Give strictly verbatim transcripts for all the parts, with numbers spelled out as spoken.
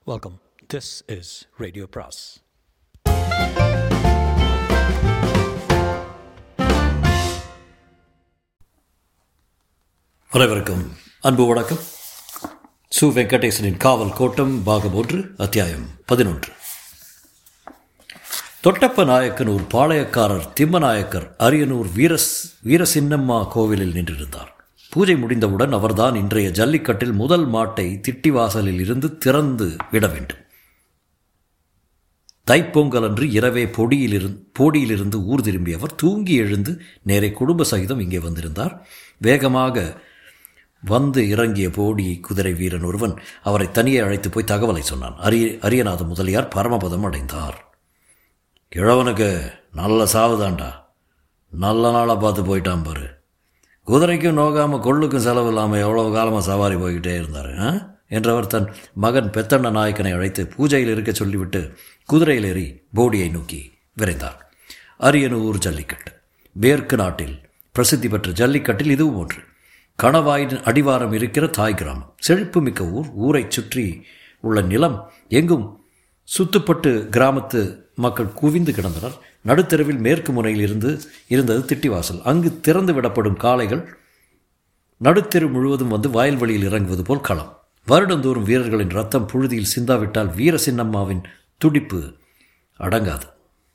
Welcome. This is Radio Pras. அனைவருக்கும் அன்பு வணக்கம். சு வெங்கடேசனின் காவல் கோட்டம் பாகம் ஒன்று, அத்தியாயம் பதினொன்று. தொட்டப்ப நாயக்கனூர் பாளையக்காரர் திம்மநாயக்கர் அரியனூர் வீரஸ் வீரசின்னம்மா கோவிலில் நின்றிருந்தார். பூஜை முடிந்தவுடன் அவர்தான் இன்றைய ஜல்லிக்கட்டில் முதல் மாட்டை திட்டிவாசலில் இருந்து திறந்து விட வேண்டும். தைப்பொங்கல் அன்று இரவே பொடியிலிருந்து போடியிலிருந்து ஊர் திரும்பியவர் தூங்கி எழுந்து நேரே குடும்ப சகிதம் இங்கே வந்திருந்தார். வேகமாக வந்து இறங்கிய போடி குதிரை வீரன் ஒருவன் அவரை தனியே அழைத்து போய் தகவலை சொன்னான். அரிய அரியநாத முதலியார் பரமபதம் அடைந்தார். கிழவனுக்கு நல்ல சாவுதாண்டா, நல்ல நாளாக பார்த்து போயிட்டான் பாரு. குதிரைக்கும் நோகாமல் கொள்ளுக்கும் செலவு இல்லாமல் எவ்வளோ காலமாக சவாரி போய்கிட்டே இருந்தார் என்றவர் தன் மகன் பெத்தண்ண நாயக்கனை அழைத்து பூஜையில் இருக்க சொல்லிவிட்டு குதிரையில் ஏறி போடியை நோக்கி விரைந்தார். அரியனூர் ஜல்லிக்கட்டு மேற்கு நாட்டில் பிரசித்தி பெற்ற ஜல்லிக்கட்டில் இதுவும் ஒன்று. கணவாயின் அடிவாரம் இருக்கிற தாய் கிராமம், செழிப்பு மிக்க ஊர். ஊரை சுற்றி உள்ள நிலம் எங்கும் சுத்துப்பட்டு கிராமத்து மக்கள் குவிந்து கிடந்தனர். நடுத்தெருவில் மேற்கு முனையில் இருந்து இருந்தது திட்டிவாசல். அங்கு திறந்து விடப்படும் காளைகள் நடுத்தெரு முழுவதும் வந்து வயல்வெளியில் இறங்குவது போல் களம். வருடந்தோறும் வீரர்களின் ரத்தம் புழுதியில் சிந்தாவிட்டால் வீர சின்னம்மாவின் துடிப்பு அடங்காது.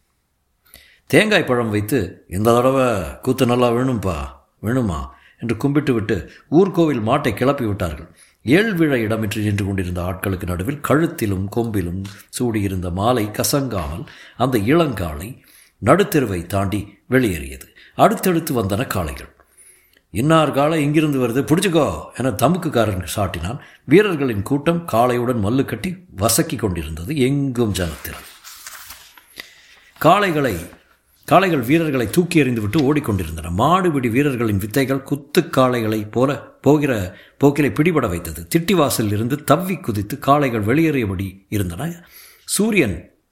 தேங்காய் பழம் வைத்து இந்த தடவை கூத்து நல்லா வேணும்பா வேணுமா என்று கும்பிட்டு விட்டு ஊர்கோவில் மாட்டை கிளப்பி விட்டார்கள். ஏழ்விழ இடமின்றி நின்று கொண்டிருந்த ஆட்களுக்கு நடுவில் கழுத்திலும் கொம்பிலும் சூடியிருந்த மாலை கசங்காமல் அந்த இளங்காலை நடுத்தெருவை தாண்டி வெளியேறியது. அடுத்தடுத்து வந்தன காளைகள். இன்னார் காளை இங்கிருந்து வருது, பிடிச்சிக்கோ என தமுக்குக்காரன் சாட்டினான். வீரர்களின் கூட்டம் காளையுடன் மல்லு கட்டி வசக்கி கொண்டிருந்தது. எங்கும் ஜனத்திரள். காளைகளை காளைகள் வீரர்களை தூக்கி எறிந்துவிட்டு ஓடிக்கொண்டிருந்தன. மாடுபிடி வீரர்களின் வித்தைகள் குத்து காளைகளை போல போகிற போக்கிலை பிடிபட வைத்தது. திட்டிவாசலில் இருந்து தவ்வி குதித்து காளைகள் வெளியேறியபடி இருந்தன. சூரியன்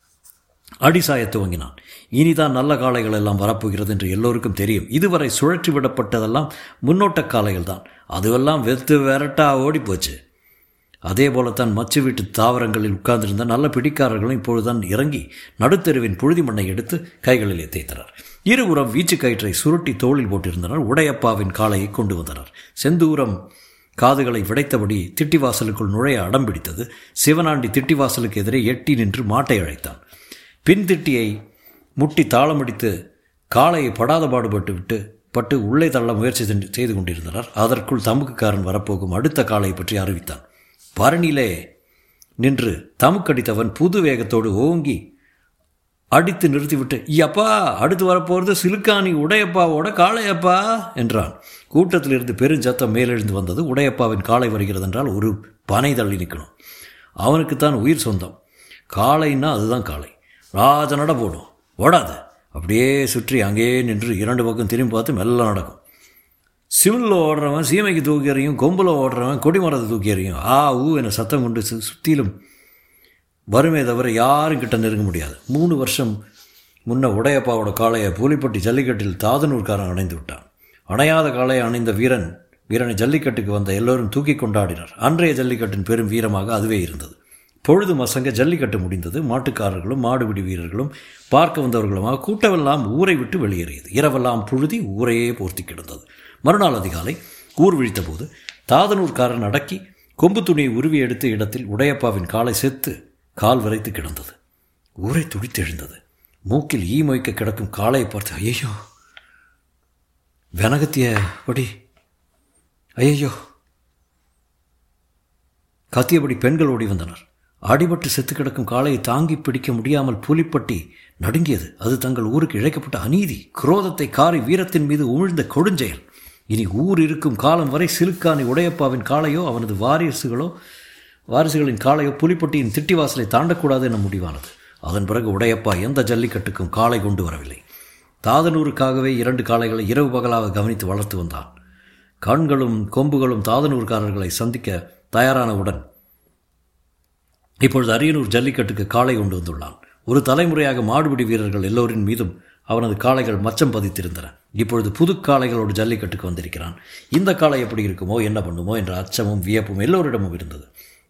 அடிசாய துவங்கினான். இனிதான் நல்ல காளைகள் எல்லாம் வரப்போகிறது என்று எல்லோருக்கும் தெரியும். இதுவரை சுழற்றி விடப்பட்டதெல்லாம் முன்னோட்ட காளைகள் தான். அதுவெல்லாம் வெத்து விரட்டா ஓடி போச்சு. அதே போலத்தான் மச்சு வீட்டு தாவரங்களில் உட்கார்ந்திருந்த நல்ல பிடிக்காரர்களும் இப்பொழுதுதான் இறங்கி நடுத்தெருவின் புழுதி மண்ணை எடுத்து கைகளிலே தேய்த்தனர். இருபுறம் வீச்சு கயிற்றை சுருட்டி தோளில் போட்டிருந்தனர். உடையப்பாவின் காளையை கொண்டு வந்தனர். செந்தூரம் காதுகளை விடைத்தபடி திட்டிவாசலுக்குள் நுழைய அடம்பிடித்தது. சிவனாண்டி திட்டிவாசலுக்கு எதிரே எட்டி நின்று மாட்டை அழைத்தான். பின் திட்டியை முட்டி தாளமடித்து காளையை படாத பாடுபட்டு விட்டு பட்டு உள்ளே தள்ள முயற்சி செய்து கொண்டிருந்தனர். அதற்குள் தமுக்குக்காரன் வரப்போகும் அடுத்த காளையை பற்றி அறிவித்தான். பரணியிலே நின்று தமுக்கடித்தவன் புது வேகத்தோடு ஓங்கி அடித்து நிறுத்திவிட்டு, ஐயப்பா, அடுத்து வரப்போகிறது சிலுக்காணி உடையப்பாவோட காளையப்பா என்றான். கூட்டத்திலிருந்து பெருஞ்சத்தம் மேலெழுந்து வந்தது. உடையப்பாவின் காளை வருகிறது என்றால் ஒரு பனை தள்ளி நிற்கணும். அவனுக்குத்தான் உயிர் சொந்தம். காளைன்னா அதுதான் காளை. ராஜனட போடும், ஓடாது. அப்படியே சுற்றி அங்கேயே நின்று இரண்டு பக்கம் திரும்பி பார்த்து மெல்ல நடக்கும். சிமிழில் ஓடுறவன் சீமைக்கு தூக்கி எறியும், கொம்பில் ஓடுறவன் கொடிமரத்தை தூக்கி எறியும். ஆ ஊ என சத்தம் கொண்டு சு சுற்றிலும் வருமே தவிர யாரும் கிட்ட நெருங்க முடியாது. மூணு வருஷம் முன்ன உடையப்பாவோட காளையை பூலிப்பட்டி ஜல்லிக்கட்டில் தாதனூர்காரன் அணைந்து விட்டான். அணையாத காளையை அணிந்த வீரன் வீரனை ஜல்லிக்கட்டுக்கு வந்த எல்லோரும் தூக்கி கொண்டாடினர். அன்றைய ஜல்லிக்கட்டின் பெரும் வீரமாக அதுவே இருந்தது. பொழுது மசங்க ஜல்லிக்கட்டு முடிந்தது. மாட்டுக்காரர்களும் மாடுபிடி வீரர்களும் பார்க்க வந்தவர்களுமாக கூட்டமெல்லாம் ஊரை விட்டு வெளியேறியது. இரவெல்லாம் புழுதி ஊரையே போர்த்தி கிடந்தது. மறுநாள் அதிகாலை ஊர் விழித்த போது தாதனூர்காரன் அடக்கி கொம்பு துணியை உருவி எடுத்த இடத்தில் உடையப்பாவின் காலை செத்து கால் வரைத்து கிடந்தது. ஊரை துடித்தெழுந்தது. மூக்கில் ஈ மொய்க்க கிடக்கும் காளையை பார்த்து ஐயோ வெனகத்திய படி ஐயோ கத்தியபடி பெண்கள் ஓடி வந்தனர். அடிபட்டு செத்து கிடக்கும் காளையை தாங்கி பிடிக்க முடியாமல் புலிப்பட்டி நடுங்கியது. அது தங்கள் ஊருக்கு இழைக்கப்பட்ட அநீதி, குரோதத்தை காரி வீரத்தின் மீது உமிழ்ந்த கொடுஞ்செயல். இனி ஊர் இருக்கும் காலம் வரை சிலுக்காணி உடையப்பாவின் காளையோ அவனது வாரிசுகளோ வாரிசுகளின் காளையோ புலிப்பட்டியின் திட்டிவாசலை தாண்டக்கூடாது என முடிவானது. அதன் பிறகு உடையப்பா எந்த ஜல்லிக்கட்டுக்கும் காளை கொண்டு வரவில்லை. தாதனூருக்காகவே இரண்டு காளைகளை இரவு பகலாக கவனித்து வளர்த்து வந்தான். கண்களும் கொம்புகளும் தாதனூர்காரர்களை சந்திக்க தயாரானவுடன் இப்பொழுது அரியனூர் ஜல்லிக்கட்டுக்கு காளை கொண்டு வந்துள்ளான். ஒரு தலைமுறையாக மாடுபிடி வீரர்கள் எல்லோரின் மீதும் அவனது காளைகள் மச்சம் பதித்திருந்தன. இப்பொழுது புது காளைகளோடு ஜல்லிக்கட்டுக்கு வந்திருக்கிறான். இந்த காளை எப்படி இருக்குமோ என்ன பண்ணுமோ என்ற அச்சமும் வியப்பும் எல்லோரிடமும் இருந்தது.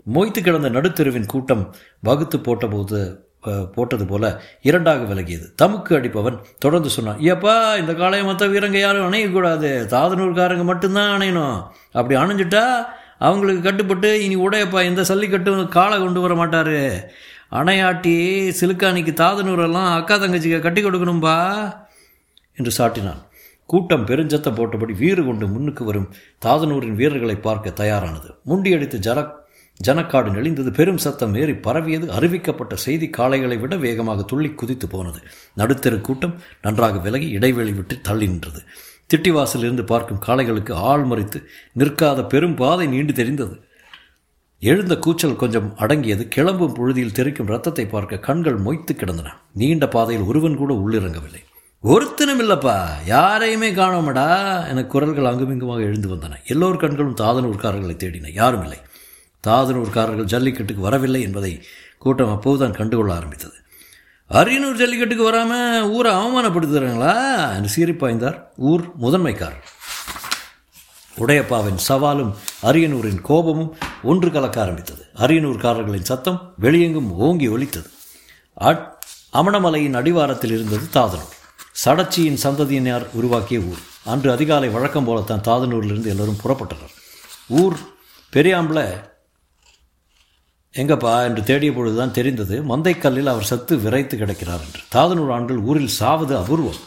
மொய்த்து கிடந்த நடுத்தெருவின் கூட்டம் வகுத்து போட்டபோது போட்டது போல இரண்டாக விலகியது. தமுக்கு அடிப்பவன் தொடர்ந்து சொன்னான், ஏப்பா, இந்த காளையை மற்ற வீரங்க யாரும் அணையக்கூடாது, தாதனூர்காரங்க மட்டும்தான் அணையணும். அப்படி அணைஞ்சிட்டா அவங்களுக்கு கட்டுப்பட்டு இனி உடையப்பா இந்த சல்லிக்கட்டு காளை கொண்டு வர மாட்டார். அணையாட்டி சிலுக்கானிக்கு தாதனூரெல்லாம் அக்கா தங்கச்சிக்கு கட்டி கொடுக்கணும்பா என்று சாட்டினான். கூட்டம் பெருஞ்சத்தை போட்டபடி வீறு கொண்டு முன்னுக்கு வரும் தாதனூரின் வீரர்களை பார்க்க தயாரானது. முண்டியடித்து ஜன ஜனக்காடு நெளிந்தது. பெரும் சத்தம் ஏறி பரவியது. அறிவிக்கப்பட்ட செய்தி காளைகளை விட வேகமாக துள்ளி குதித்து போனது. நடுத்தெரு கூட்டம் நன்றாக விலகி இடைவெளி விட்டு தள்ளி நின்றது. திட்டிவாசலில் இருந்து பார்க்கும் காளைகளுக்கு ஆள் மறித்து நிற்காத பெரும் பாதை நீண்டு தெரிந்தது. எழுந்த கூச்சல் கொஞ்சம் அடங்கியது. கிளம்பும் பொழுதில் தெரிக்கும் ரத்தத்தை பார்க்க கண்கள் மொய்த்து கிடந்தன. நீண்ட பாதையில் ஒருவன் கூட உள்ளிறங்கவில்லை. ஒருத்தனும் இல்லப்பா, யாரையுமே காணோமடா என குரல்கள் அங்குமிங்குமாக எழுந்து வந்தன. எல்லோர் கண்களும் தாதனூர்காரர்களை தேடின. யாரும் இல்லை. தாதனூர்காரர்கள் ஜல்லிக்கட்டுக்கு வரவில்லை என்பதை கூட்டம் அப்போதுதான் கண்டுகொள்ள ஆரம்பித்தது. அரியனூர் ஜல்லிக்கட்டுக்கு வராமல் ஊரை அவமானப்படுத்துகிறாங்களா என்று சீரிப்பாய்ந்தார் ஊர் முதன்மைக்காரர். உடையப்பாவின் சவாலும் அரியனூரின் கோபமும் ஒன்று கலக்க ஆரம்பித்தது. அரியனூர்காரர்களின் சத்தம் வெளியெங்கும் ஓங்கி ஒலித்தது. அமணமலையின் அடிவாரத்தில் இருந்தது தாதனூர். சடச்சியின் சந்ததியினர் உருவாக்கிய ஊர். அன்று அதிகாலை வழக்கம் போலத்தான் தாதனூரிலிருந்து எல்லோரும் புறப்பட்டனர். ஊர் பெரியாம்பள எங்கப்பா என்று தேடிய பொழுதுதான் தெரிந்தது மந்தைக்கல்லில் அவர் சத்து விரைத்து கிடக்கிறார் என்று. தாதனூர் ஆண்கள் ஊரில் சாவது அபூர்வம்.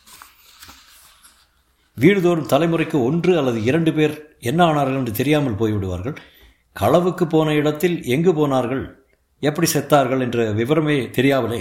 வீடுதோறும் தலைமுறைக்கு ஒன்று அல்லது இரண்டு பேர் என்ன ஆனார்கள் என்று தெரியாமல் போய்விடுவார்கள். களவுக்கு போன இடத்தில் எங்கு போனார்கள், எப்படி செத்தார்கள் என்ற விவரமே தெரியாமலே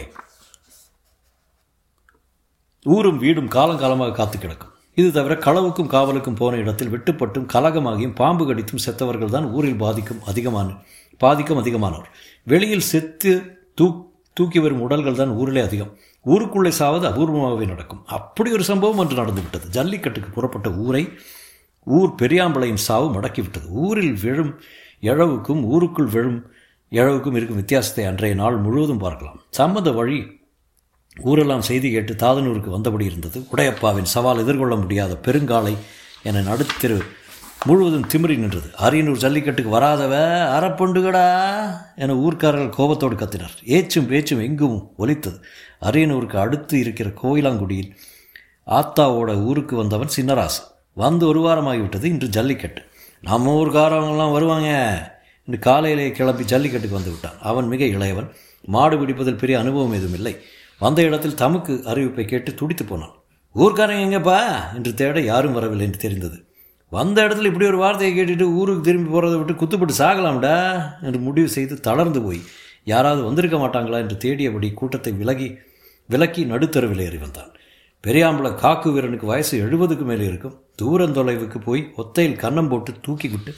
ஊரும் வீடும் காலங்காலமாக காத்து கிடக்கும். இது தவிர களவுக்கும் காவலுக்கும் போன இடத்தில் வெட்டுப்பட்டும் கலகமாகியும் பாம்பு கடித்தும் செத்தவர்கள் தான் ஊரில் பாதிக்கும் அதிகமான பாதிக்கும் அதிகமானவர். வெளியில் செத்து தூ தூக்கி வரும் உடல்கள் தான் ஊரிலே அதிகம். ஊருக்குள்ளே சாவது அபூர்வமாகவே நடக்கும். அப்படி ஒரு சம்பவம் ஒன்று நடந்துவிட்டது. ஜல்லிக்கட்டுக்கு புறப்பட்ட ஊரை ஊர் பெரியாம்பளையின் சாவு மடக்கிவிட்டது. ஊரில் விழும் எழவுக்கும் ஊருக்குள் விழும் எழவுக்கும் இருக்கும் வித்தியாசத்தை அன்றைய நாள் முழுவதும் பார்க்கலாம். சம்பந்த வழி ஊரெல்லாம் செய்தி கேட்டு தாதனூருக்கு வந்தபடி இருந்தது. உடையப்பாவின் சவால் எதிர்கொள்ள முடியாத பெருங்காலை என நடுத்திரு முழுவதும் திமிரி நின்றது. அரியனூர் ஜல்லிக்கட்டுக்கு வராதவ அறப்பொண்டுகடா என ஊர்க்காரர்கள் கோபத்தோடு கத்தினார். ஏச்சும் பேச்சும் எங்கும் ஒலித்தது. அரியனூருக்கு அடுத்து இருக்கிற கோயிலாங்குடியில் ஆத்தாவோட ஊருக்கு வந்தவன் சின்னராசு. வந்து ஒரு வாரமாகிவிட்டது. இன்று ஜல்லிக்கட்டு. நம்ம ஊர்காரவங்கெல்லாம் வருவாங்க இன்று காலையிலே கிளம்பி ஜல்லிக்கட்டுக்கு வந்து விட்டான். அவன் மிக இளையவன். மாடு பிடிப்பதில் பெரிய அனுபவம் எதுவும் இல்லை. வந்த இடத்தில் தமுக்கு அறிவிப்பை கேட்டு துடித்து போனான். ஊர்க்காரங்க எங்கப்பா என்று தேட யாரும் வரவில்லை என்று தெரிந்தது. வந்த இடத்துல இப்படி ஒரு வார்த்தையை கேட்டுட்டு ஊருக்கு திரும்பி போகிறத விட்டு குத்துப்பட்டு சாகலாம்டா என்று முடிவு செய்து தளர்ந்து போய் யாராவது வந்திருக்க மாட்டாங்களா என்று தேடியபடி கூட்டத்தை விலகி விலக்கி நடுத்தருவில் ஏறி வந்தான். பெரியாம்பளை காக்கு வீரனுக்கு வயசு எழுபதுக்கு மேலே இருக்கும். தூரந்தொலைவுக்கு போய் ஒத்தையில் கன்னம் போட்டு தூக்கி விட்டு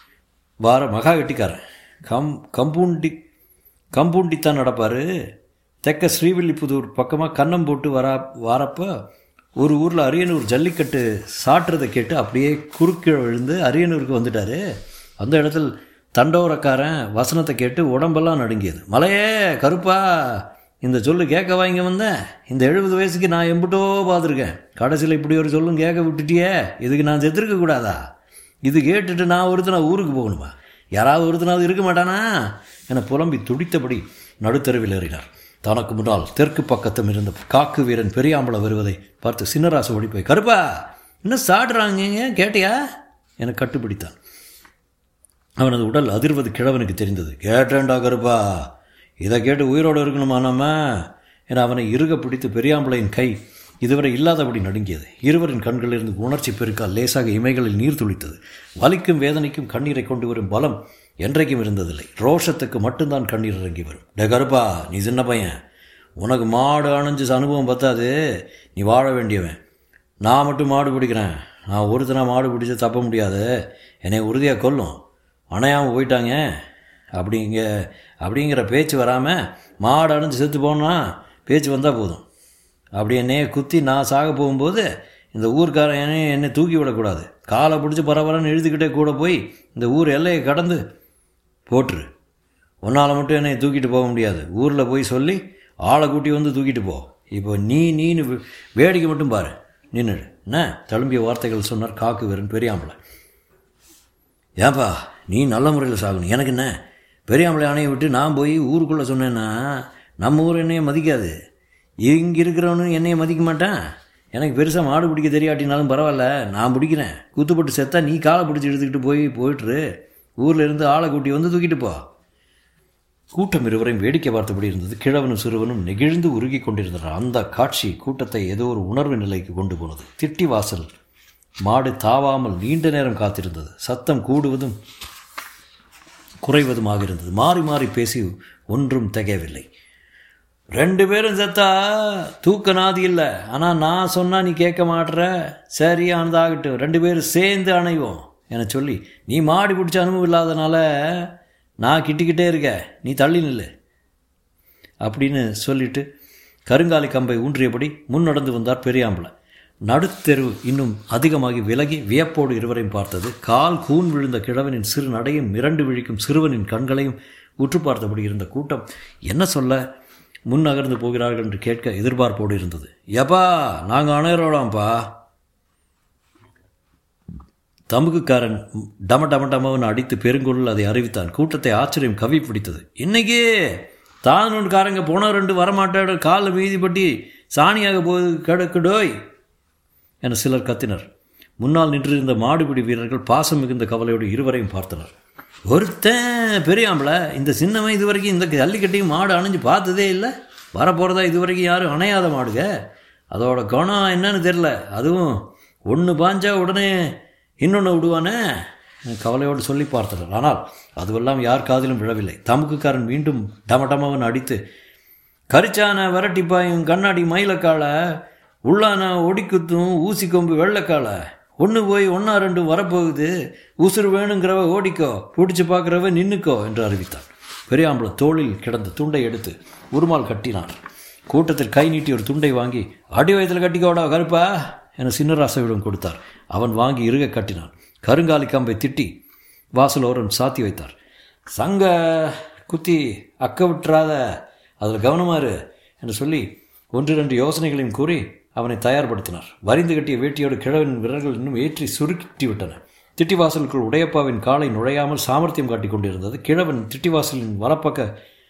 வார மகா வெட்டிக்காரன். கம் கம்பூண்டி கம்பூண்டித்தான் நடப்பார். தெற்க ஸ்ரீவில்லிபுதூர் பக்கமாக கன்னம் போட்டு வரா வாரப்போ ஒரு ஊரில் அரியனூர் ஜல்லிக்கட்டு சாட்டுறதை கேட்டு அப்படியே குறுக்கீழ விழுந்து அரியனூருக்கு வந்துட்டார். அந்த இடத்துல தண்டோரக்காரன் வசனத்தை கேட்டு உடம்பெல்லாம் நடுங்கியது. மலையே கருப்பா, இந்த சொல்லு கேட்கவா இங்கே வந்தேன்? இந்த எழுபது வயசுக்கு நான் எம்பிட்டோ பார்த்துருக்கேன். கடைசியில் இப்படி ஒரு சொல்லும் கேட்க விட்டுட்டியே, இதுக்கு நான் செத்துருக்க கூடாதா? இது கேட்டுட்டு நான் ஒருத்தனா ஊருக்கு போகணுமா? யாராவது ஒருத்தனாவது இருக்க மாட்டானா என புலம்பி துடித்தபடி நடுத்தருவில் ஏறினார். தனக்கு முன்னால் தெற்கு பக்கத்தும் இருந்த காக்கு வீரன் பெரியாம்பளை வருவதை பார்த்து சின்னராசு ஓடி போய், கருப்பா இன்னும் சாடுறாங்க கேட்டியா என கட்டுப்பிடித்தான். அவனது உடல் அதிர்வது கிழவனுக்கு தெரிந்தது. கேட்டேன்டா கருப்பா, இதை கேட்டு உயிரோடு இருக்கணுமா நம்ம என அவனை இறுக பிடித்து பெரியாம்பளையின் கை இதுவரை இல்லாதபடி நடுங்கியது. இருவரின் கண்களிலிருந்து உணர்ச்சி பெருக்கால் லேசாக இமைகளில் நீர் துளித்தது. வலிக்கும் வேதனைக்கும் கண்ணீரை கொண்டு வரும் பலம் என்றைக்கும் இருந்ததில்லை. ரோஷத்துக்கு மட்டும்தான் கண்ணீர் இறங்கி வரும். டே கருப்பா, நீ சின்ன பையன், உனக்கு மாடு அணைஞ்சு அனுபவம் பத்தாது, நீ வாழ வேண்டியவன். நான் மட்டும் மாடு பிடிக்கிறேன், நான் ஒருத்தனா மாடு பிடிச்ச தப்ப முடியாது, என்னை உறுதியாக கொல்லும். அணையாமல் போயிட்டாங்க அப்படிங்க அப்படிங்கிற பேச்சு வராமல் மாடு அணைஞ்சு செத்து போனால் பேச்சு வந்தால் போதும். அப்படி என்னையே குத்தி நான் சாக போகும்போது இந்த ஊர்க்காரன் என்னை என்னை தூக்கி விடக்கூடாது. காலை பிடிச்சி பரபரன்னு எழுதிக்கிட்டே கூட போய் இந்த ஊர் எல்லையை கடந்து போட்டுரு. ஒன்றால் மட்டும் என்னை தூக்கிட்டு போக முடியாது. ஊரில் போய் சொல்லி ஆளை கூட்டி வந்து தூக்கிட்டு போ. இப்போ நீ நீனு வேடிக்கை மட்டும் பாரு, நின்று என்ன தழும்பிய வார்த்தைகள் சொன்னார் காக்கு வீரன் பெரியாம்பளை. ஏன்பா நீ நல்ல முறையில் சாகணும், எனக்கு என்ன பெரியாம்பளை அணையை விட்டு நான் போய் ஊருக்குள்ளே சொன்னேன்னா நம்ம ஊர் என்னையை மதிக்காது. இங்கே இருக்கிறவனு என்னையை மதிக்க மாட்டான். எனக்கு பெருசாக மாடு பிடிக்க தெரியாட்டினாலும் பரவாயில்ல, நான் பிடிக்கிறேன். குத்துப்பட்டு செத்தா நீ காலை பிடிச்சி எடுத்துக்கிட்டு போய் போயிட்டுரு. ஊரில் இருந்து ஆளை கூட்டி வந்து தூக்கிட்டு போ. கூட்டம் இருவரையும் வேடிக்கை பார்த்தபடி இருந்தது. கிழவனும் சிறுவனும் நெகிழ்ந்து உருகி கொண்டிருந்தனர். அந்த காட்சி கூட்டத்தை ஏதோ ஒரு உணர்வு நிலைக்கு கொண்டு போனது. திட்டி வாசல் மாடு தாவாமல் நீண்ட நேரம் காத்திருந்தது. சத்தம் கூடுவதும் குறைவதுமாக இருந்தது. மாறி மாறி பேசி ஒன்றும் திகையவில்லை. ரெண்டு பேரும் செத்தா தூக்க நாதி இல்லை, ஆனால் நான் சொன்னால் நீ கேட்க மாட்டுற. சரியானதாகட்டும், ரெண்டு பேரும் சேர்ந்து அணைவோம் என சொல்லி, நீ மாடி பிடிச்ச அனுபவம் இல்லாதனால நான் கிட்டிக்கிட்டே இருக்க, நீ தள்ளி நில்லு அப்படின்னு சொல்லிட்டு கருங்காலி கம்பை ஊன்றியபடி முன் நடந்து வந்தார் பெரியாம்பளை. நடுத்தெருவு இன்னும் அதிகமாகி விலகி வியப்போடு இருவரையும் பார்த்தது. கால் கூன் விழுந்த கிழவனின் சிறு நடையும் மிரண்டு விழிக்கும் சிறுவனின் கண்களையும் உற்று பார்த்தபடி இருந்த கூட்டம் என்ன சொல்ல முன் நகர்ந்து போகிறார்கள் என்று கேட்க எதிர்பார்ப்போடு இருந்தது. எப்பா, நாங்கள் அணையரோடாம்ப்பா. தமுக்குக்காரன் டம டம டமவன் அடித்து பெருங்குழல் அதை அறிவித்தான். கூட்டத்தை ஆச்சரியம் கவி பிடித்தது. இன்னைக்கு தானொன்றுக்காரங்க போன ரெண்டு வரமாட்டாட காலில் மீதிப்பட்டி சாணியாக போது கிடக்குடோய் என சிலர் கத்தினர். முன்னால் நின்றிருந்த மாடுபிடி வீரர்கள் பாசம் மிகுந்த கவலையோடு இருவரையும் பார்த்தனர். ஒருத்தன் பெரியாம்பளை, இந்த சின்னவன் இது வரைக்கும் இந்த ஜல்லிக்கட்டையும் மாடு அணைஞ்சு பார்த்ததே இல்லை. வரப்போகிறதா இது வரைக்கும் யாரும் அணையாத மாடுங்க. அதோட குணம் என்னன்னு தெரில. அதுவும் ஒன்று பாஞ்சா உடனே இன்னொன்று விடுவானே கவலையோடு சொல்லி பார்த்தனர். ஆனால் அதுவெல்லாம் யார் காதிலும் விழவில்லை. தமுக்குக்காரன் மீண்டும் டமடமவன் அடித்து, கரிச்சான வரட்டிப்பாயும் கண்ணாடி மயிலக்காலை உள்ளான ஒடிக்குத்தும் ஊசி கொம்பு வெள்ளைக்காலை ஒன்று போய் ஒன்றா ரெண்டும் வரப்போகுது. உசுறு வேணுங்கிறவ ஓடிக்கோ, பிடிச்சி பார்க்குறவ நின்றுக்கோ என்று அறிவித்தான். பெரியாம்பளை தோளில் கிடந்த துண்டை எடுத்து உருமால் கட்டினான். கூட்டத்தில் கை நீட்டி ஒரு துண்டை வாங்கி, அடி வயதில் கட்டிக்கோடா கருப்பா என சின்னராசவிடம் கொடுத்தார். அவன் வாங்கி இறுக கட்டினான். கருங்காலி கம்பை திட்டி வாசலோரம் சாத்தி வைத்தார். சங்க குத்தி அக்க விட்டுறாத, அதில் கவனமாறு என்று சொல்லி ஒன்று ரெண்டு யோசனைகளையும் கூறி அவனை தயார்படுத்தினார். வரிந்து கட்டிய வேட்டியோடு கிழவனின் விரல்கள் இன்னும் ஏற்றி சுருக்கி விட்டன. திட்டிவாசலுக்குள் உடையப்பாவின் காலை நுழையாமல் சாமர்த்தியம் காட்டிக் கொண்டிருந்தது. கிழவன் திட்டிவாசலின் வலப்பக்க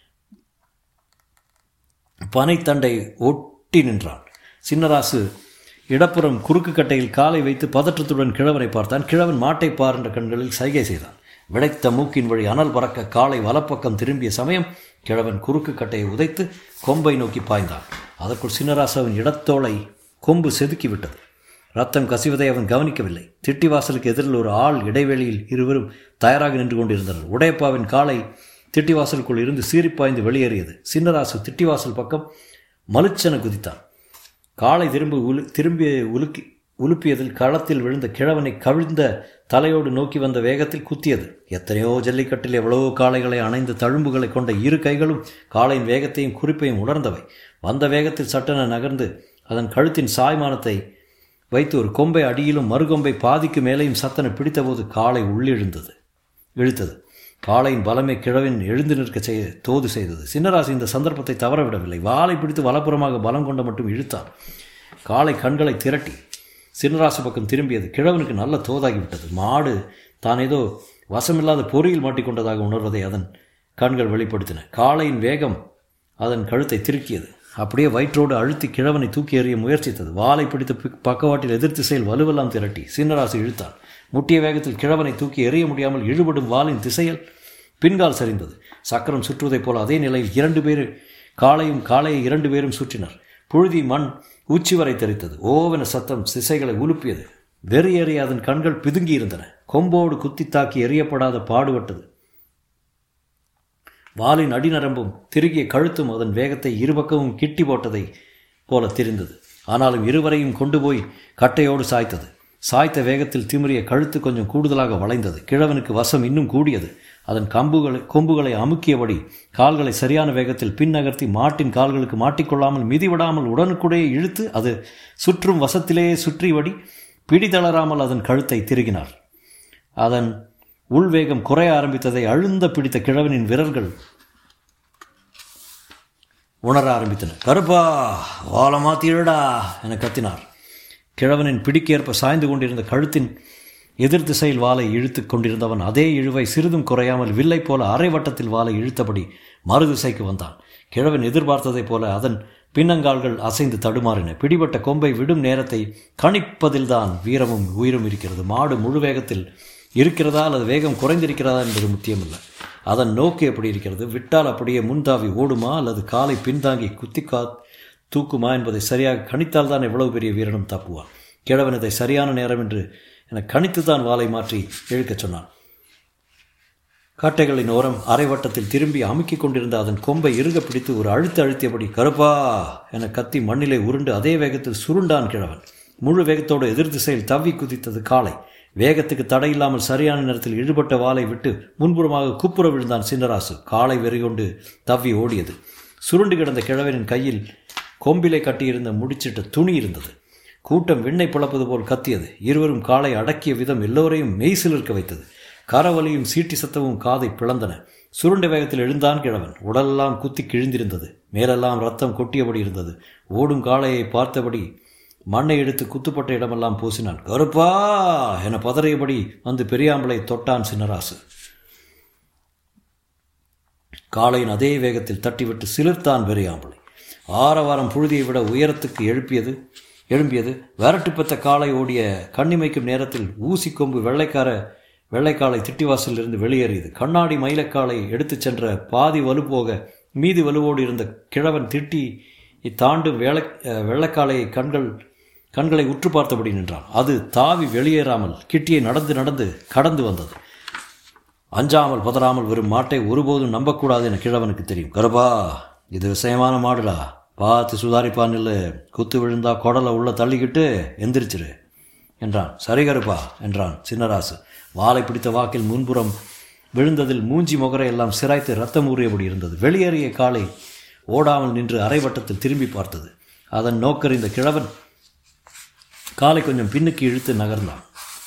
பனைத்தண்டை ஒட்டி நின்றான். சின்னராசு இடப்புறம் குறுக்கு கட்டையில் காலை வைத்து பதற்றத்துடன் கிழவனை பார்த்தான். கிழவன் மாட்டை பார் என்ற கண்களில் சைகை செய்தான். விளைத்த மூக்கின் வழி அனல் பறக்க காலை வலப்பக்கம் திரும்பிய சமயம் கிழவன் குறுக்கு கட்டையை உதைத்து கொம்பை நோக்கி பாய்ந்தான். அதற்குள் சின்னராசாவின் இடத்தோளை கொம்பு செதுக்கிவிட்டது. ரத்தம் கசிவதை அவன் கவனிக்கவில்லை. திட்டிவாசலுக்கு எதிரில் ஒரு ஆள் இடைவெளியில் இருவரும் தயாராக நின்று கொண்டிருந்தனர். உடையப்பாவின் காலை திட்டிவாசலுக்குள் இருந்து சீறிப்பாய்ந்து வெளியேறியது. சின்னராசு திட்டிவாசல் பக்கம் மலுச்சென குதித்தான். காலை திரும்ப உலு திரும்பி உலுக்கி உலுப்பியதில் களத்தில் விழுந்த கிழவனை கவிழ்ந்த தலையோடு நோக்கி வந்த வேகத்தில் குத்தியது. எத்தனையோ ஜல்லிக்கட்டில் எவ்வளவோ காளைகளை அணைந்த தழும்புகளை கொண்ட இரு கைகளும் காளையின் வேகத்தையும் குறிப்பையும் உணர்ந்தவை. வந்த வேகத்தில் சட்டென நகர்ந்து அதன் கழுத்தின் சாய்மானத்தை வைத்து ஒரு கொம்பை அடியிலும் மறுகொம்பை பாதிக்கு மேலேயும் சத்தனை பிடித்தபோது காளை உள்ளிழுந்தது இழுத்தது. காளையின் பலமை கிழவின் எழுந்து நிற்க செய்ய தோது செய்தது. சின்னராசு இந்த சந்தர்ப்பத்தை தவறவிடவில்லை. வாளை பிடித்து வலப்புறமாக பலம் கொண்ட மட்டும் இழுத்தான். காளை கண்களை திரட்டி சின்னராசு பக்கம் திரும்பியது. கிழவனுக்கு நல்ல தோதாகிவிட்டது. மாடு தான் ஏதோ வசமில்லாத பொறியில் மாட்டிக்கொண்டதாக உணர்வதை அதன் கண்கள் வெளிப்படுத்தின. காளையின் வேகம் அதன் கழுத்தை திருக்கியது. அப்படியே வயிற்றோடு அழுத்தி கிழவனை தூக்கி எறிய முயற்சித்தது. வாளை பிடித்து பக்கவாட்டில் எதிர்த்து செயல் வலுவெல்லாம் திரட்டி சின்னராசு இழுத்தான். முட்டிய வேகத்தில் கிழவனை தூக்கி எறிய முடியாமல் இழுபடும் வாளின் திசையில் பின்கால் சரிந்தது. சக்கரம் சுற்றுவதைப் போல அதே நிலையில் இரண்டு பேர் காளையும் காளையை இரண்டு பேரும் சுற்றினர். புழுதி மண் உச்சி வரை தெரித்தது. ஓவென சத்தம் திசைகளை உலுப்பியது. வெறியேறி அதன் கண்கள் பிதுங்கி இருந்தன. கொம்போடு குத்தி தாக்கி எறியப்படாத பாடுபட்டது. வாளின் அடிநரம்பும் திருகிய கழுத்தும் அதன் வேகத்தை இருபக்கமும் கிட்டி போட்டதை போல தெரிந்தது. ஆனாலும் இருவரையும் கொண்டு போய் கட்டையோடு சாய்த்தது. சாய்த்த வேகத்தில் திமிரிய கழுத்து கொஞ்சம் கூடுதலாக வளைந்தது. கிழவனுக்கு வசம் இன்னும் கூடியது. அதன் கம்புகளை கொம்புகளை அமுக்கியபடி கால்களை சரியான வேகத்தில் பின் நகர்த்தி மாட்டின் கால்களுக்கு மாட்டிக்கொள்ளாமல் மிதிவிடாமல் உடனுக்குடைய இழுத்து அது சுற்றும் வசத்திலேயே சுற்றியபடி பிடிதளராமல் அதன் கழுத்தை திருகினார். அதன் உள்வேகம் குறைய ஆரம்பித்ததை அழுந்த பிடித்த கிழவனின் விரல்கள் உணர ஆரம்பித்தன. கருப்பா, வாழை மாத்திடா என கத்தினார். கிழவனின் பிடிக்கேற்ப சாய்ந்து கொண்டிருந்த கழுத்தின் எதிர் திசையில் வாளை இழுத்து கொண்டிருந்தவன் அதே இழுவை சிறிதும் குறையாமல் வில்லை போல அரை வட்டத்தில் வாளை இழுத்தபடி மறுதிசைக்கு வந்தான். கிழவன் எதிர்பார்த்ததைப் போல அதன் பின்னங்கால்கள் அசைந்து தடுமாறின. பிடிபட்ட கொம்பை விடும் நேரத்தை கணிப்பதில்தான் வீரமும் உயிரும் இருக்கிறது. மாடு முழு வேகத்தில் இருக்கிறதா அல்லது வேகம் குறைந்திருக்கிறதா என்பது முக்கியமில்லை. அதன் நோக்கு எப்படி இருக்கிறது? விட்டால் அப்படியே முன்தாவி ஓடுமா அல்லது காலை பின்தாங்கி குத்தி கா தூக்குமா என்பதை சரியாக கணித்தால் தான் எவ்வளவு பெரிய வீரனும் தப்புவான். கிழவன் இதை சரியான நேரம் என்று என கணித்துத்தான் வாளை மாற்றி இழுக்கச் சொன்னான். காட்டைகளின் ஓரம் அரை வட்டத்தில் திரும்பி அமுக்கிக் கொண்டிருந்த அதன் கொம்பை இறுக பிடித்து ஒரு அழுத்த அழுத்தியபடி கருப்பா என கத்தி மண்ணிலே உருண்டு அதே வேகத்தில் சுருண்டான் கிழவன். முழு வேகத்தோடு எதிர் திசையில் தவ்வி குதித்தது காளை. வேகத்துக்கு தடையில்லாமல் சரியான நேரத்தில் இழுபட்ட வாளை விட்டு முன்புறமாக குப்புற விழுந்தான் சின்னராசு. காளை வெறிகொண்டு தவ்வி ஓடியது. சுருண்டு கிடந்த கிழவனின் கையில் கொம்பிலை கட்டியிருந்த முடிச்சிட்ட துணி இருந்தது. கூட்டம் விண்ணை பிளப்பது போல் கத்தியது. இருவரும் காளை அடக்கிய விதம் எல்லோரையும் மெய்சிலிருக்க வைத்தது. கரவலியும் சீட்டி சத்தமும் காதை பிளந்தன. சுருண்ட வேகத்தில் எழுந்தான் கிழவன். உடலெல்லாம் குத்தி கிழிந்திருந்தது. மேலெல்லாம் ரத்தம் கொட்டியபடி இருந்தது. ஓடும் காளையை பார்த்தபடி மண்ணை எடுத்து குத்துப்பட்ட இடமெல்லாம் பூசினான். கருப்பா என பதறியபடி வந்து பெரியாம்பளை தொட்டான் சின்னராசு. காளையின் அதே வேகத்தில் தட்டிவிட்டு சிலிர்த்தான் பெரியாம்பளை. ஆரவாரம் புழுதியை விட உயரத்துக்கு எழுப்பியது எழும்பியது விரட்டு பெற்ற காளை ஓடிய கண்ணிமைக்கும் நேரத்தில் ஊசி கொம்பு வெள்ளைக்கார வெள்ளைக்காலை திட்டிவாசலில் இருந்து வெளியேறியது. கண்ணாடி மயிலக்காலை எடுத்துச் சென்ற பாதி வலு போக மீதி வலுவோடு இருந்த கிழவன் திட்டி தாண்டும் வேளை வெள்ளைக்காலையை கண்கள் கண்களை உற்று பார்த்தபடி நின்றான். அது தாவி வெளியேறாமல் கிட்டியை நடந்து நடந்து கடந்து வந்தது. அஞ்சாமல் பதறாமல் வரும் மாட்டை ஒருபோதும் நம்பக்கூடாது என கிழவனுக்கு தெரியும். கருப்பா, இது விஷயமான மாடுடா, பார்த்து சுதாரிப்பான் இல்லை, குத்து விழுந்தா குடலை உள்ள தள்ளிக்கிட்டு எந்திரிச்சிரு என்றான். சரி கருப்பா என்றான் சின்னராசு. வாளை பிடித்த வாக்கில் முன்புறம் விழுந்ததில் மூஞ்சி முகரை எல்லாம் சிராய்த்து ரத்தம் ஊறியபடி இருந்தது. வெளியேறிய காலை ஓடாமல் நின்று அரைவட்டத்தில் திரும்பி பார்த்தது. அதன் நோக்கறிந்த கிழவன் காலை கொஞ்சம் பின்னுக்கு இழுத்து நகர்ந்தான்.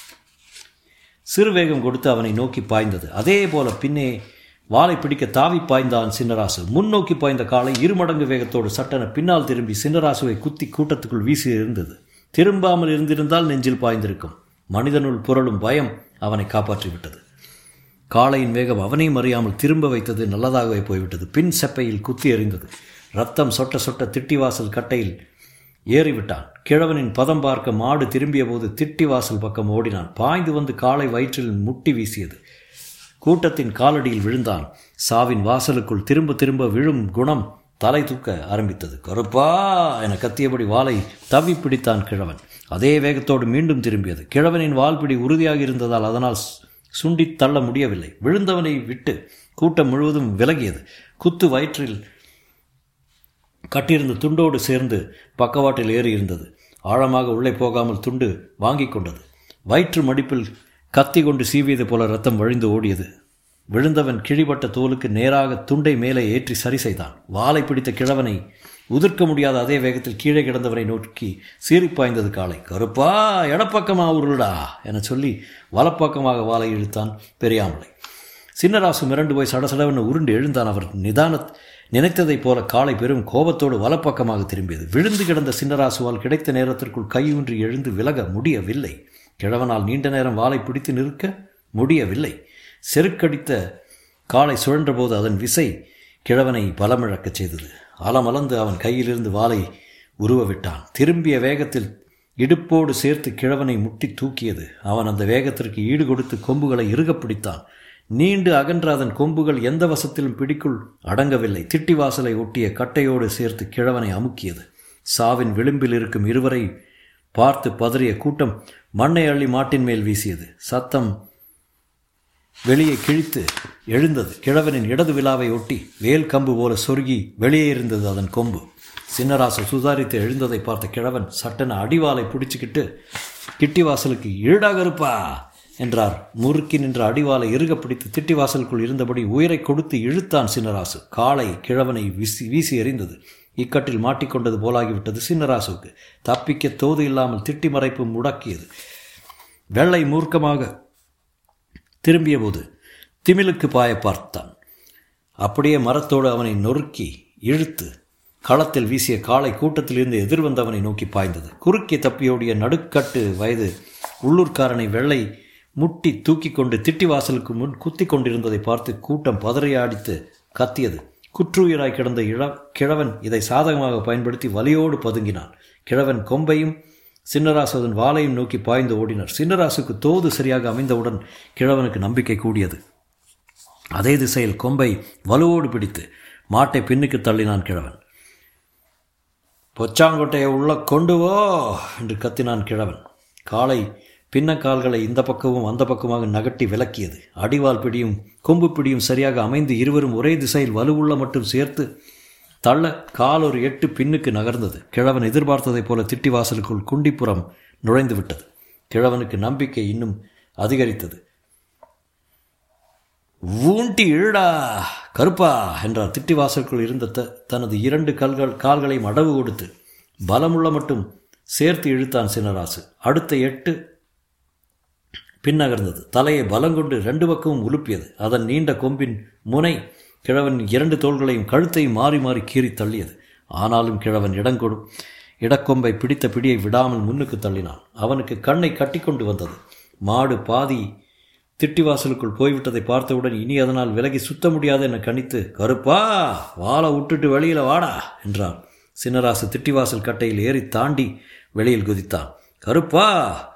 சிறு வேகம் கொடுத்து அவனை நோக்கி பாய்ந்தது. அதே போல பின்னே வாளை பிடிக்க தாவி பாய்ந்தான் சின்னராசு. முன்னோக்கி பாய்ந்த காலை இருமடங்கு வேகத்தோடு சட்டென பின்னால் திரும்பி சின்னராசுவை குத்தி கூட்டத்துக்குள் வீசி இருந்தது. திரும்பாமல் இருந்திருந்தால் நெஞ்சில் பாய்ந்திருக்கும். மனிதனுள் புரளும் பயம் அவனை காப்பாற்றிவிட்டது. காளையின் வேகம் அவனையும் அறியாமல் திரும்ப வைத்தது. நல்லதாகவே போய்விட்டது. பின் செப்பையில் குத்தி எறிந்தது. ரத்தம் சொட்ட சொட்ட திட்டிவாசல் கட்டையில் ஏறிவிட்டான். கிழவனின் பதம் பார்க்க மாடு திரும்பிய போது திட்டிவாசல் பக்கம் ஓடினான். பாய்ந்து வந்து காளை வயிற்றில் முட்டி வீசியது. கூட்டத்தின் காலடியில் விழுந்தான். சாவின் வாசலுக்குள் திரும்ப திரும்ப விழும் குணம் தலை தூக்க ஆரம்பித்தது. கருப்பா என கத்தியபடி வாளை தவி பிடித்தான் கிழவன். அதே வேகத்தோடு மீண்டும் திரும்பியது. கிழவனின் வால்பிடி உறுதியாக இருந்ததால் அதனால் சுண்டி தள்ள முடியவில்லை. விழுந்தவனை விட்டு கூட்டம் முழுவதும் விலகியது. குத்து வயிற்றில் கட்டியிருந்த துண்டோடு சேர்ந்து பக்கவாட்டில் ஏறி இருந்தது. ஆழமாக உள்ளே போகாமல் துண்டு வாங்கி கொண்டது. வயிற்று மடிப்பில் கத்தி கொண்டு சீவியது போல ரத்தம் வழிந்து ஓடியது. விழுந்தவன் கிழிபட்ட தோலுக்கு நேராக துண்டை மேலே ஏற்றி சரி செய்தான். வாளை பிடித்த கிழவனை உதிர்க்க முடியாத அதே வேகத்தில் கீழே கிடந்தவனை நோக்கி சீறிப்பாய்ந்தது காளை. கருப்பா, இடப்பக்கமா உருளா என சொல்லி வலப்பக்கமாக வாளை இழுத்தான் பெரியாம்பளை. சின்னராசு மிரண்டு போய் சடசடவென உருண்டு எழுந்தான். அவர் நிதான நினைத்ததைப் போல காளை பெரும் கோபத்தோடு வலப்பக்கமாக திரும்பியது. விழுந்து கிடந்த சின்னராசுவால் கிடைத்த நேரத்திற்குள் கையூன்றி எழுந்து விலக முடியவில்லை. கிழவனால் நீண்ட நேரம் வாளை பிடித்து நிற்க முடியவில்லை. செருக்கடித்த காளை சுழன்றபோது அதன் விசை கிழவனை பலமிழக்கச் செய்தது. அலமலந்து அவன் கையிலிருந்து வாளை உருவ விட்டான். திரும்பிய வேகத்தில் இடுப்போடு சேர்த்து கிழவனை முட்டி தூக்கியது. அவன் அந்த வேகத்திற்கு ஈடு கொடுத்து கொம்புகளை இறுக பிடித்தான். நீண்டு அகன்ற அதன் கொம்புகள் எந்த வசத்திலும் பிடிக்குள் அடங்கவில்லை. திட்டிவாசலை ஒட்டிய கட்டையோடு சேர்த்து கிழவனை அமுக்கியது. சாவின் விளிம்பில் இருக்கும் இருவரை பார்த்து பதறிய கூட்டம் மண்ணை அள்ளி மாட்டின் மேல் வீசியது. சத்தம் வெளியே கிழித்து எழுந்தது. கிழவனின் இடது விழாவை ஒட்டி வேல் கம்பு போல சொருகி வெளியே இருந்தது அதன் கொம்பு. சின்னராசு சுதாரித்து எழுந்ததை பார்த்த கிழவன் சட்டென அடிவாலை பிடிச்சிக்கிட்டு கிட்டிவாசலுக்கு ஈடாக இருப்பா என்றார். முறுக்கி நின்ற அடிவாலை இறுக பிடித்து திட்டிவாசலுக்குள் இருந்தபடி உயிரை கொடுத்து இழுத்தான் சின்னராசு. காளை கிழவனை வீசி வீசி எறிந்தது. இக்கட்டில் மாட்டிக்கொண்டது போலாகிவிட்டது சின்னராசுக்கு. தப்பிக்க தோது இல்லாமல் திட்டி மறைப்பு முடக்கியது. வெள்ளை மூர்க்கமாக திரும்பிய போது திமிலுக்கு பாய பார்த்தான். அப்படியே மரத்தோடு அவனை நொறுக்கி இழுத்து களத்தில் வீசிய காளை கூட்டத்திலிருந்து எதிர்வந்தவனை நோக்கி பாய்ந்தது. குறுக்கே தப்பியோடிய நடுக்கட்டு வயது உள்ளூர்காரனை வெள்ளை முட்டி தூக்கி கொண்டு திட்டி வாசலுக்கு முன் குத்தி கொண்டிருந்ததை பார்த்து கூட்டம் பதறையாடித்து கத்தியது. குற்றுயிராய் கிடந்த இழ கிழவன் இதை சாதகமாக பயன்படுத்தி வலியோடு பதுங்கினான். கிழவன் கொம்பையும் சின்னராசுவின் வாளையும் நோக்கி பாய்ந்து ஓடினர். சின்னராசுக்கு தோது சரியாக அமைந்தவுடன் கிழவனுக்கு நம்பிக்கை கூடியது. அதே திசையில் கொம்பை வலுவோடு பிடித்து மாட்டை பின்னுக்கு தள்ளினான் கிழவன். பொச்சாங்கொட்டையை உள்ள கொண்டு வோ என்று கத்தினான் கிழவன். காளை பின்னக்கால்களை இந்த பக்கமும் அந்த பக்கமாக நகட்டி விலக்கியது. அடிவால் பிடியும் கொம்பு பிடியும் சரியாக அமைந்து இருவரும் ஒரே திசையில் வலுவுள்ள மட்டும் சேர்த்து தள்ள கால் ஒரு எட்டு பின்னுக்கு நகர்ந்தது. கிழவன் எதிர்பார்த்ததைப் போல திட்டி வாசலுக்குள் குண்டிப்புறம் நுழைந்து விட்டது. கிழவனுக்கு நம்பிக்கை இன்னும் அதிகரித்தது. ஊண்டி இழடா கருப்பா என்றார். திட்டி வாசலுக்குள் இருந்த த தனது இரண்டு கல்கள் கால்களையும் அடவு கொடுத்து பலமுள்ள மட்டும் சேர்த்து இழுத்தான் சின்னராசு. அடுத்த எட்டு பின்னகர்ந்தது. தலையை பலங்கொண்டு ரெண்டு பக்கமும் உலுப்பியது. அதன் நீண்ட கொம்பின் முனை கிழவன் இரண்டு தோள்களையும் கழுத்தையும் மாறி மாறி கீறி தள்ளியது. ஆனாலும் கிழவன் இடங்கொடு இடக்கொம்பை பிடித்த பிடியை விடாமல் முன்னுக்கு தள்ளினான். அவனுக்கு கண்ணை கட்டி கொண்டு வந்தது. மாடு பாதி திட்டிவாசலுக்குள் போய்விட்டதை பார்த்தவுடன் இனி அதனால் விலகி சுத்த முடியாது என கணித்து, கருப்பா வாழை விட்டுட்டு வெளியில் வாடா என்றார். சின்னராசு திட்டிவாசல் கட்டையில் ஏறி தாண்டி வெளியில் குதித்தான். கருப்பா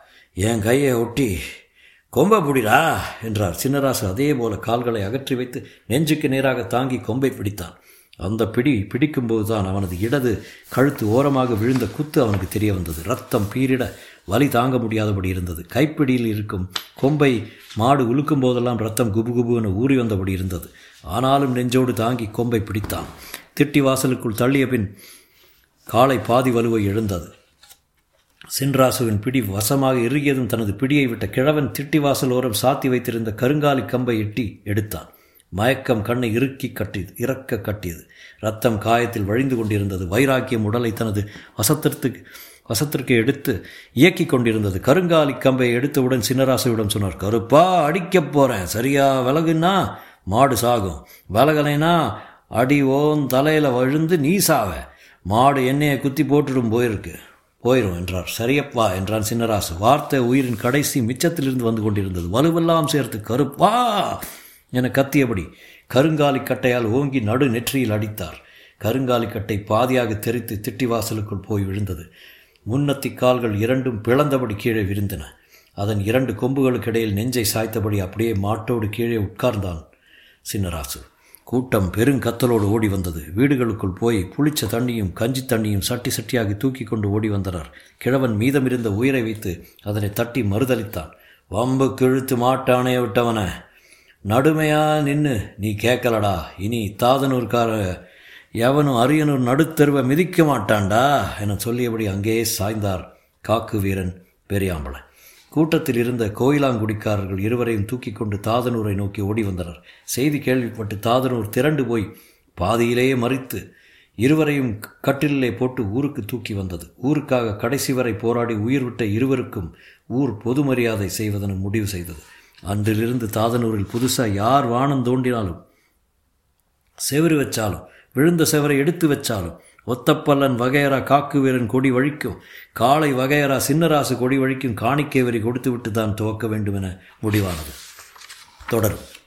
என் கையை ஒட்டி கொம்பை பிடிடா என்றார். சின்னராசு அதே போல கால்களை அகற்றி வைத்து நெஞ்சுக்கு நேராக தாங்கி கொம்பை பிடித்தான். அந்த பிடி பிடிக்கும்போது தான் அவனது இடது கழுத்து ஓரமாக விழுந்த குத்து அவனுக்கு தெரிய வந்தது. ரத்தம் பீரிட வலி தாங்க முடியாதபடி இருந்தது. கைப்பிடியில் இருக்கும் கொம்பை மாடு உழுக்கும் போதெல்லாம் ரத்தம் குபு குபுன்னு ஊறி வந்தபடி இருந்தது. ஆனாலும் நெஞ்சோடு தாங்கி கொம்பை பிடித்தான். திட்டி வாசலுக்குள் தள்ளிய பின் காலை பாதி வலுவை எழுந்தது. சின்ராசுவின் பிடி வசமாக இறுகியதும் தனது பிடியை விட்ட கிழவன் திட்டி வாசல் ஓரம் சாத்தி வைத்திருந்த கருங்காலி கம்பை எட்டி எடுத்தான். மயக்கம் கண்ணை இறுக்கி கட்டியது இறக்க கட்டியது. ரத்தம் காயத்தில் வழிந்து கொண்டிருந்தது. வைராக்கியம் உடலை தனது வசத்திற்கு வசத்திற்கு எடுத்து இயக்கி கொண்டிருந்தது. கருங்காலி கம்பை எடுத்தவுடன் சின்னராசுவிடம் சொன்னார், கருப்பா அடிக்கப் போகிறேன், சரியா விலகுன்னா மாடு சாகும், விலகலைனா அடி ஓன் தலையில் விழுந்து நீ சாவ, மாடு எண்ணெயை குத்தி போட்டுடும் போயிருக்கு போயிடும் என்றார். சரியப்பா என்றான் சின்னராசு. வார்த்தை உயிரின் கடைசி மிச்சத்திலிருந்து வந்து கொண்டிருந்தது. வலுவெல்லாம் சேர்த்து கருப்பா என கத்தியபடி கருங்காலி கட்டையால் ஓங்கி நடு நெற்றியில் அடித்தார். கருங்காலி கட்டை பாதியாக தெரித்து திட்டிவாசலுக்குள் போய் விழுந்தது. முன்னத்தி கால்கள் இரண்டும் பிளந்தபடி கீழே விரிந்தன. அதன் இரண்டு கொம்புகளுக்கு இடையில் நெஞ்சை சாய்த்தபடி அப்படியே மாட்டோடு கீழே உட்கார்ந்தான் சின்னராசு. கூட்டம் பெருங்கத்தலோடு ஓடி வந்தது. வீடுகளுக்குள் போய் புளிச்ச தண்ணியும் கஞ்சி தண்ணியும் சட்டி சட்டியாகி தூக்கி கொண்டு ஓடி வந்தனர். கிழவன் மீதமிருந்த உயிரை வைத்து அதனை தட்டி மறுதளித்தான். வம்பு கிழுத்து மாட்டானைய விட்டவன, நடுமையா நின்று நீ கேட்கலடா, இனி தாதனூர்கார எவனும் அரியனூர் நடுத்தெருவை மிதிக்க மாட்டான்டா என சொல்லியபடி அங்கேயே சாய்ந்தார் காக்கு வீரன் பெரியாம்பளை. கூட்டத்தில் இருந்த கோயிலாங்குடிக்காரர்கள் இருவரையும் தூக்கி கொண்டு தாதனூரை நோக்கி ஓடி வந்தனர். செய்தி கேள்விப்பட்டு தாதனூர் திரண்டு போய் பாதியிலேயே மறித்து இருவரையும் கட்டிலே போட்டு ஊருக்கு தூக்கி வந்தது. ஊருக்காக கடைசி வரை போராடி உயிர் விட்ட இருவருக்கும் ஊர் பொது மரியாதை செய்வதென முடிவு செய்தது. அன்றிலிருந்து தாதனூரில் புதுசாக யார் வானம் தோண்டினாலும், செவரு வச்சாலும், விழுந்த செவரை எடுத்து வச்சாலும், ஒத்தப்பல்லன் வகையரா காக்கு வீரன் கொடி வழிக்கும், காளை வகையரா சின்னராசு கொடி வழிக்கும் காணிக்கை வரி கொடுத்து விட்டு தான் துவக்க வேண்டும் என முடிவானது. தொடரும்.